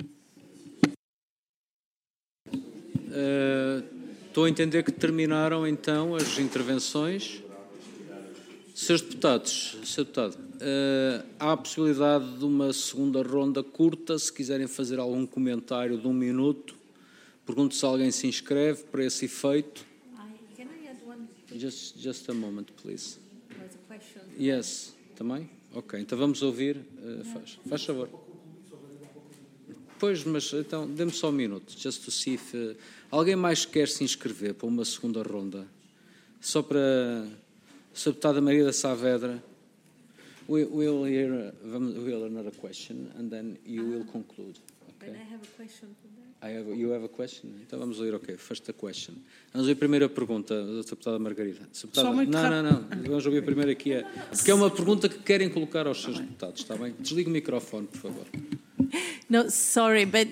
Estou a entender que terminaram, então, as intervenções. Senhor Deputado, há a possibilidade de uma segunda ronda curta, se quiserem fazer algum comentário de 1 minuto. Pergunto se alguém se inscreve para esse efeito. Just a moment, please. Yes, também? Ok, então vamos ouvir. Faz favor. Pois, mas então, dê-me só um minuto, just to see if... alguém mais quer se inscrever para uma segunda ronda? Só para... Sra. Deputada Margarida Saavedra, we'll hear another question and then you will conclude. Okay? I have a question for that. You have a question? Então vamos ouvir, ok, first a question. Vamos ouvir a primeira pergunta da Deputada Margarida. Não. Vamos ouvir primeiro aqui, porque é uma pergunta que querem colocar aos seus deputados, está bem? Desligue o microfone, por favor. No, sorry, but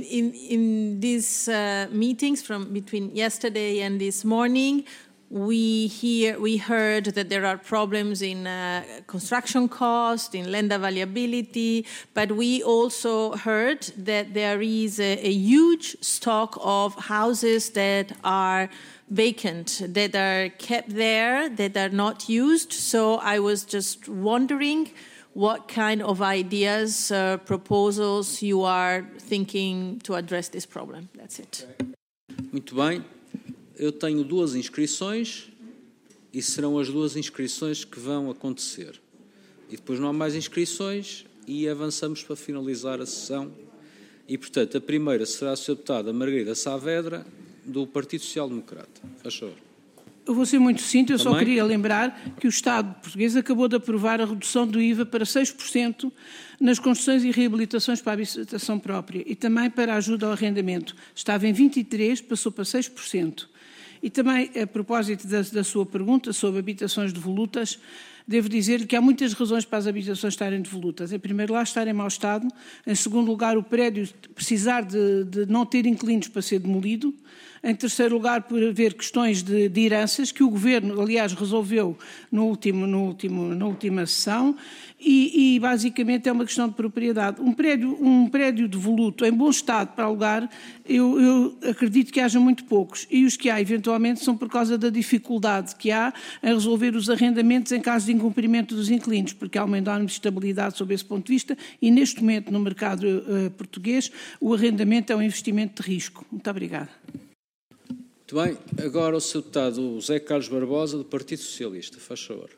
in these meetings between yesterday and this morning, we heard that there are problems in construction cost, in land availability, but we also heard that there is a huge stock of houses that are vacant, that are kept there, that are not used. So I was just wondering what kind of ideas, proposals you are thinking to address this problem. That's it. Muito bem. Eu tenho 2 inscrições e serão as 2 inscrições que vão acontecer. E depois não há mais inscrições e avançamos para finalizar a sessão. E, portanto, a primeira será a Sra. Deputada Margarida Saavedra, do Partido Social Democrata. Faz favor. Eu vou ser muito sucinto, eu só queria lembrar que o Estado português acabou de aprovar a redução do IVA para 6% nas construções e reabilitações para a habitação própria e também para a ajuda ao arrendamento. Estava em 23%, passou para 6%. E também, a propósito da sua pergunta sobre habitações devolutas, devo dizer-lhe que há muitas razões para as habitações estarem devolutas. Em primeiro lugar, estar em mau estado. Em segundo lugar, o prédio precisar de não ter inquilinos para ser demolido. Em terceiro lugar, por haver questões de heranças, que o Governo, aliás, resolveu na última sessão, e basicamente é uma questão de propriedade. Um prédio devoluto em bom estado para alugar, eu acredito que haja muito poucos, e os que há, eventualmente, são por causa da dificuldade que há em resolver os arrendamentos em caso de incumprimento dos inquilinos, porque há uma enorme estabilidade sob esse ponto de vista, e neste momento, no mercado português, o arrendamento é um investimento de risco. Muito obrigada. Muito bem, agora o Sr. Deputado José Carlos Barbosa, do Partido Socialista. Faz favor.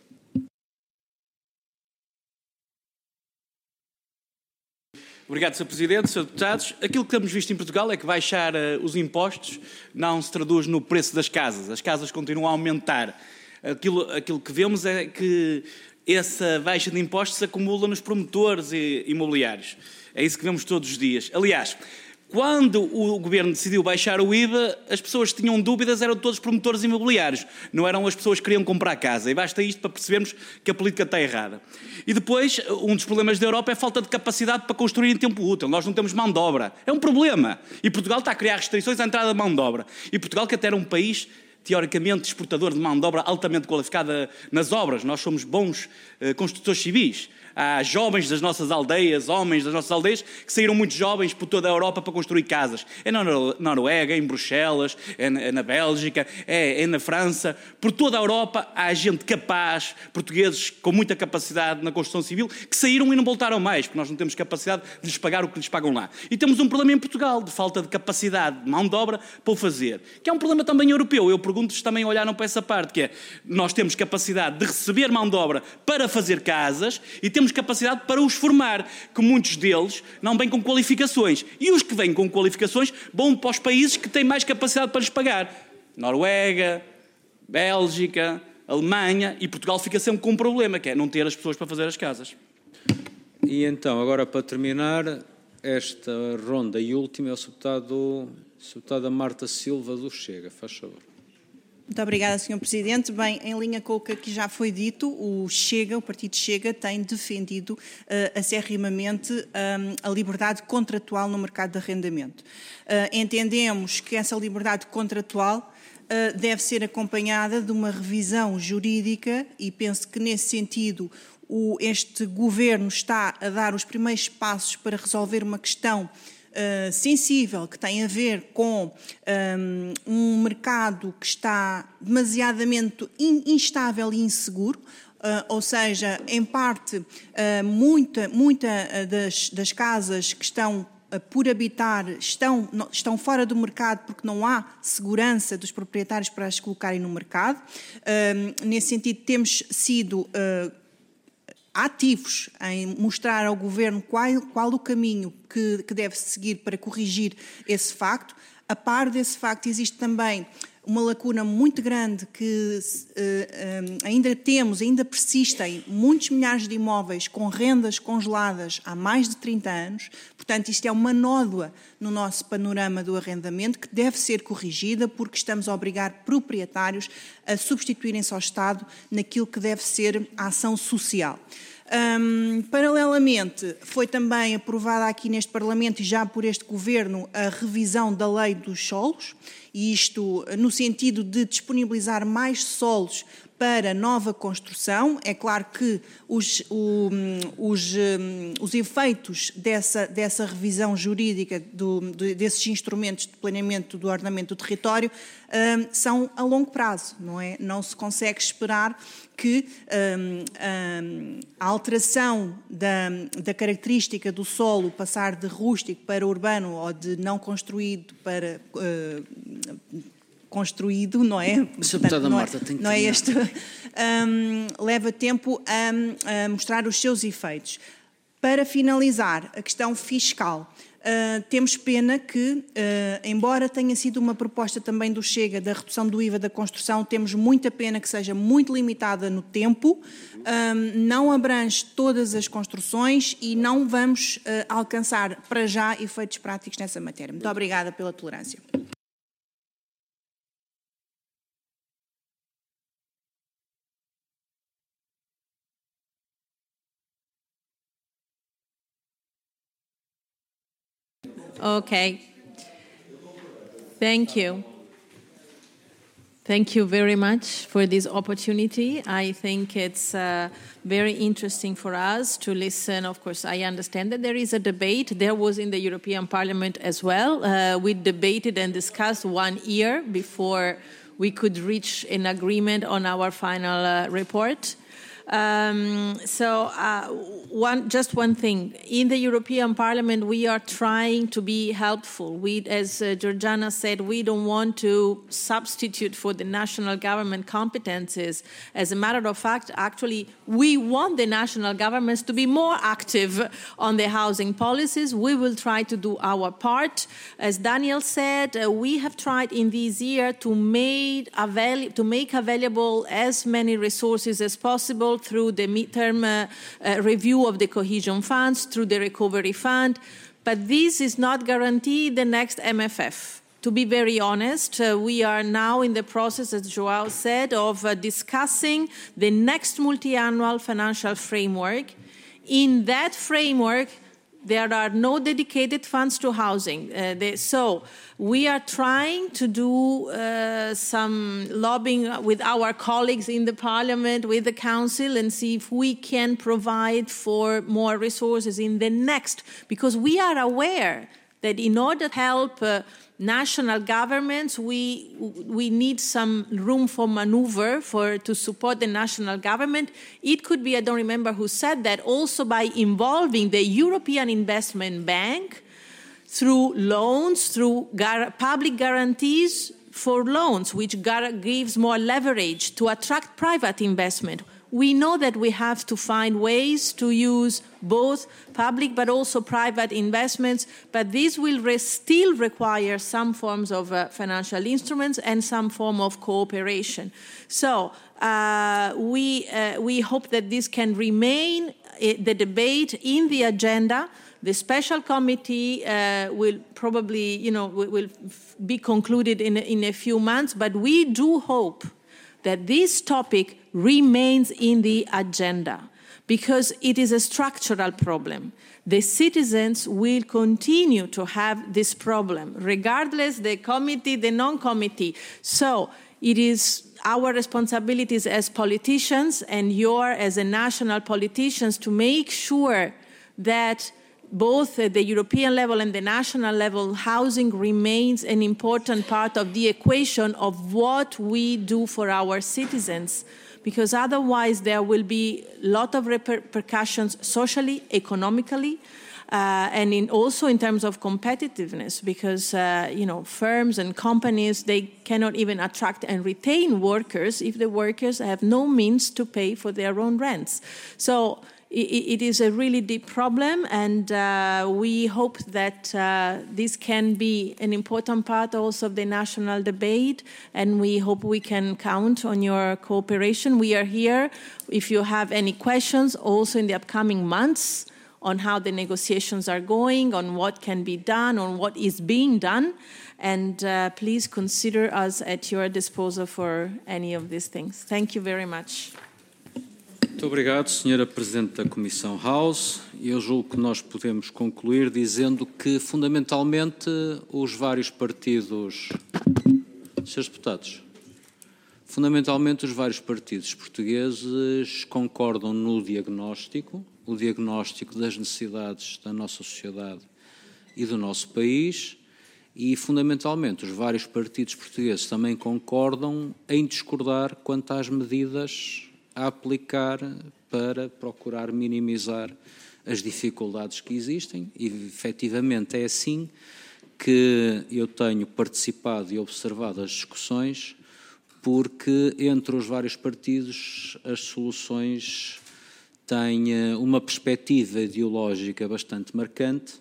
Obrigado, Sr. Presidente, Sr. Deputados. Aquilo que temos visto em Portugal é que baixar os impostos não se traduz no preço das casas. As casas continuam a aumentar. Aquilo que vemos é que essa baixa de impostos se acumula nos promotores imobiliários. É isso que vemos todos os dias. Aliás, quando o Governo decidiu baixar o IVA, as pessoas que tinham dúvidas eram todos promotores imobiliários, não eram as pessoas que queriam comprar casa. E basta isto para percebermos que a política está errada. E depois, um dos problemas da Europa é a falta de capacidade para construir em tempo útil. Nós não temos mão de obra. É um problema. E Portugal está a criar restrições à entrada de mão de obra. E Portugal, que até era um país teoricamente exportador de mão de obra altamente qualificada nas obras. Nós somos bons construtores civis. Há jovens das nossas aldeias, homens das nossas aldeias, que saíram muito jovens por toda a Europa para construir casas. É na Noruega, em Bruxelas, é na Bélgica, é na França. Por toda a Europa há gente capaz, portugueses com muita capacidade na construção civil, que saíram e não voltaram mais, porque nós não temos capacidade de lhes pagar o que lhes pagam lá. E temos um problema em Portugal, de falta de capacidade de mão de obra para o fazer, que é um problema também europeu. Eu pergunto-vos também olharam para essa parte, que é, nós temos capacidade de receber mão de obra para fazer casas e temos capacidade para os formar, que muitos deles não vêm com qualificações. E os que vêm com qualificações vão para os países que têm mais capacidade para lhes pagar. Noruega, Bélgica, Alemanha, e Portugal fica sempre com um problema, que é não ter as pessoas para fazer as casas. E então, agora para terminar esta ronda e última, é o Sr. Deputada Marta Silva do Chega. Faz favor. Muito obrigada, Sr. Presidente. Bem, em linha com o que já foi dito, o Partido Chega tem defendido acerrimamente a liberdade contratual no mercado de arrendamento. Entendemos que essa liberdade contratual deve ser acompanhada de uma revisão jurídica e penso que, nesse sentido, este Governo está a dar os primeiros passos para resolver uma questão sensível, que tem a ver com um mercado que está demasiadamente instável e inseguro, ou seja, em parte, muita das casas que estão por habitar estão fora do mercado porque não há segurança dos proprietários para as colocarem no mercado. Nesse sentido, temos sido ativos em mostrar ao Governo qual o caminho que deve seguir para corrigir esse facto. A par desse facto, existe também uma lacuna muito grande que ainda persistem muitos milhares de imóveis com rendas congeladas há mais de 30 anos. Portanto, isto é uma nódoa no nosso panorama do arrendamento que deve ser corrigida porque estamos a obrigar proprietários a substituírem-se ao Estado naquilo que deve ser a ação social. Paralelamente, foi também aprovada aqui neste Parlamento e já por este Governo a revisão da lei dos solos, e isto no sentido de disponibilizar mais solos para nova construção. É claro que os efeitos dessa revisão jurídica desses instrumentos de planeamento do ordenamento do território são a longo prazo, não é? Não se consegue esperar que a alteração da característica do solo passar de rústico para urbano ou de não construído para construído, não é? Portanto, Marta, tem que não é este. Leva tempo a mostrar os seus efeitos. Para finalizar, a questão fiscal. Temos pena que, embora tenha sido uma proposta também do Chega da redução do IVA da construção, temos muita pena que seja muito limitada no tempo, não abrange todas as construções e não vamos alcançar para já efeitos práticos nessa matéria. Muito obrigada pela tolerância. Okay. Thank you. Thank you very much for this opportunity. I think it's very interesting for us to listen. Of course, I understand that there is a debate. There was in the European Parliament as well. We debated and discussed 1 year before we could reach an agreement on our final report. Just one thing. In the European Parliament, we are trying to be helpful. As Georgiana said, we don't want to substitute for the national government competences. As a matter of fact, actually, we want the national governments to be more active on the housing policies. We will try to do our part. As Daniel said, we have tried in this year to make available as many resources as possible through the midterm review of the cohesion funds, through the recovery fund, but this is not guaranteed the next MFF. To be very honest, we are now in the process, as Joao said, of discussing the next multi-annual financial framework. In that framework, there are no dedicated funds to housing. So we are trying to do some lobbying with our colleagues in the Parliament, with the Council, and see if we can provide for more resources in the next, because we are aware that in order to help national governments, we need some room for maneuver to support the national government. It could be, I don't remember who said that, also by involving the European Investment Bank through loans, through public guarantees for loans, which gives more leverage to attract private investment. We know that we have to find ways to use both public but also private investments, but this will still require some forms of financial instruments and some form of cooperation. So we hope that this can remain the debate in the agenda. The special committee will probably, will be concluded in a few months, but we do hope that this topic remains in the agenda because it is a structural problem. The citizens will continue to have this problem, regardless the committee, the non-committee. So it is our responsibilities as politicians and as a national politicians to make sure that both at the European level and the national level, housing remains an important part of the equation of what we do for our citizens, because otherwise there will be a lot of repercussions socially, economically, and also in terms of competitiveness, because firms and companies, they cannot even attract and retain workers if the workers have no means to pay for their own rents. So it is a really deep problem, and we hope that this can be an important part also of the national debate, and we hope we can count on your cooperation. We are here if you have any questions also in the upcoming months on how the negotiations are going, on what can be done, on what is being done, and please consider us at your disposal for any of these things. Thank you very much. Muito obrigado, Senhora Presidente da Comissão House. Eu julgo que nós podemos concluir dizendo que, fundamentalmente, os vários partidos... Senhores deputados, fundamentalmente os vários partidos portugueses concordam no diagnóstico, o diagnóstico das necessidades da nossa sociedade e do nosso país, e, fundamentalmente, os vários partidos portugueses também concordam em discordar quanto às medidas a aplicar para procurar minimizar as dificuldades que existem, e efetivamente é assim que eu tenho participado e observado as discussões, porque entre os vários partidos as soluções têm uma perspectiva ideológica bastante marcante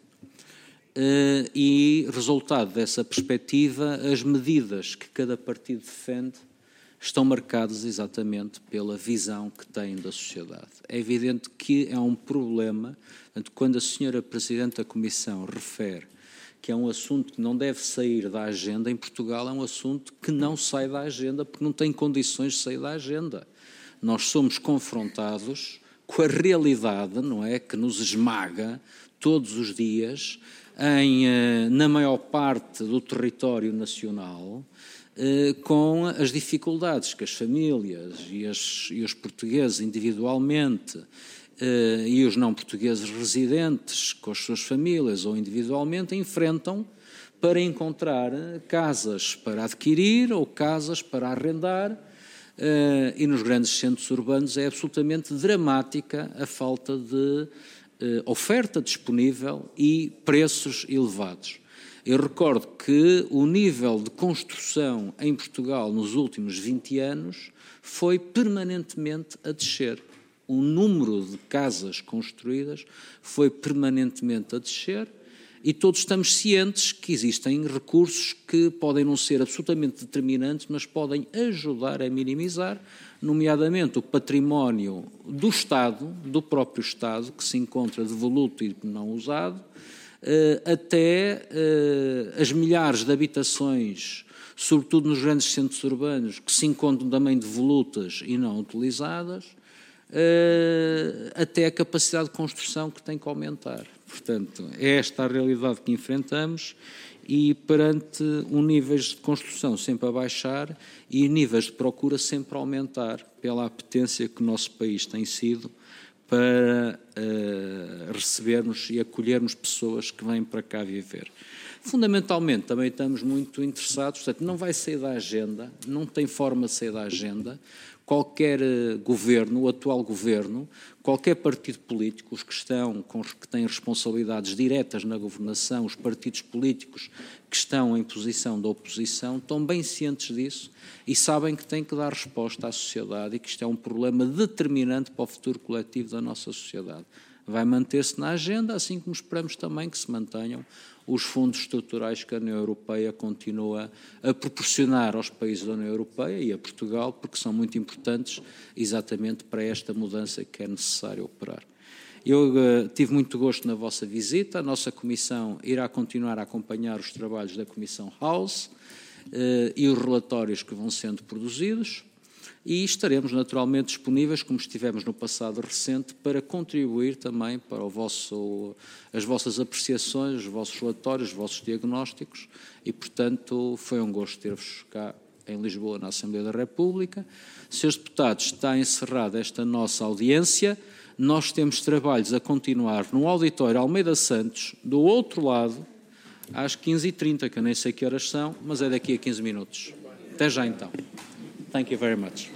e, resultado dessa perspectiva, as medidas que cada partido defende estão marcados exatamente pela visão que têm da sociedade. É evidente que é um problema, portanto, quando a senhora Presidente da Comissão refere que é um assunto que não deve sair da agenda, em Portugal é um assunto que não sai da agenda porque não tem condições de sair da agenda. Nós somos confrontados com a realidade, não é, que nos esmaga todos os dias na maior parte do território nacional, com as dificuldades que as famílias e os portugueses individualmente e os não portugueses residentes com as suas famílias ou individualmente enfrentam para encontrar casas para adquirir ou casas para arrendar, e nos grandes centros urbanos é absolutamente dramática a falta de oferta disponível e preços elevados. Eu recordo que o nível de construção em Portugal nos últimos 20 anos foi permanentemente a descer. O número de casas construídas foi permanentemente a descer e todos estamos cientes que existem recursos que podem não ser absolutamente determinantes, mas podem ajudar a minimizar, nomeadamente o património do Estado, do próprio Estado, que se encontra devoluto e não usado, até as milhares de habitações, sobretudo nos grandes centros urbanos, que se encontram também devolutas e não utilizadas, até a capacidade de construção que tem que aumentar. Portanto, é esta a realidade que enfrentamos e perante níveis de construção sempre a baixar e níveis de procura sempre a aumentar pela apetência que o nosso país tem sido para recebermos e acolhermos pessoas que vêm para cá viver. Fundamentalmente, também estamos muito interessados, portanto, não vai sair da agenda, não tem forma de sair da agenda. Qualquer governo, o atual governo, qualquer partido político, os que têm responsabilidades diretas na governação, os partidos políticos que estão em posição de oposição, estão bem cientes disso e sabem que têm que dar resposta à sociedade e que isto é um problema determinante para o futuro coletivo da nossa sociedade. Vai manter-se na agenda, assim como esperamos também que se mantenham os fundos estruturais que a União Europeia continua a proporcionar aos países da União Europeia e a Portugal, porque são muito importantes exatamente para esta mudança que é necessário operar. Eu tive muito gosto na vossa visita, a nossa Comissão irá continuar a acompanhar os trabalhos da Comissão House e os relatórios que vão sendo produzidos, e estaremos naturalmente disponíveis, como estivemos no passado recente, para contribuir também para as vossas apreciações, os vossos relatórios, os vossos diagnósticos e, portanto, foi um gosto ter-vos cá em Lisboa, na Assembleia da República. Senhores deputados, está encerrada esta nossa audiência. Nós temos trabalhos a continuar no auditório Almeida Santos, do outro lado, às 15h30, que eu nem sei que horas são, mas é daqui a 15 minutos. Até já então. Thank you very much.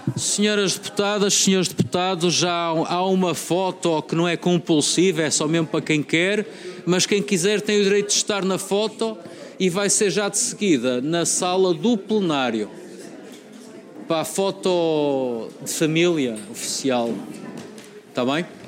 Senhoras deputadas, senhores deputados, já há uma foto que não é compulsiva, é só mesmo para quem quer, mas quem quiser tem o direito de estar na foto e vai ser já de seguida na sala do plenário para a foto de família oficial. Está bem?